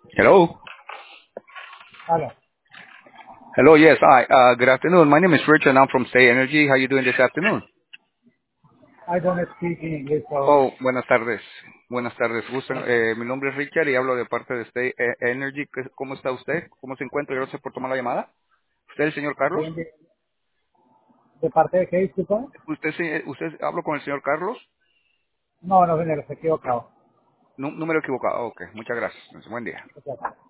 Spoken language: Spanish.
Hello. Hello. Hello. Yes. Hi. Good afternoon. My name is Richard. I'm from Stay Energy. How you doing this afternoon? I don't speak English, so Oh, buenas tardes. Buenas tardes. Mi nombre es Richard y hablo de parte de Stay Energy. ¿Cómo está usted? ¿Cómo se encuentra? Gracias por tomar la llamada. ¿Usted, el señor Carlos? bien, ¿de parte de qué, disculpa? ¿Usted habló con el señor Carlos? No, no, señor, se equivocado. Número equivocado. Ok. Muchas gracias. Buen día. Ok.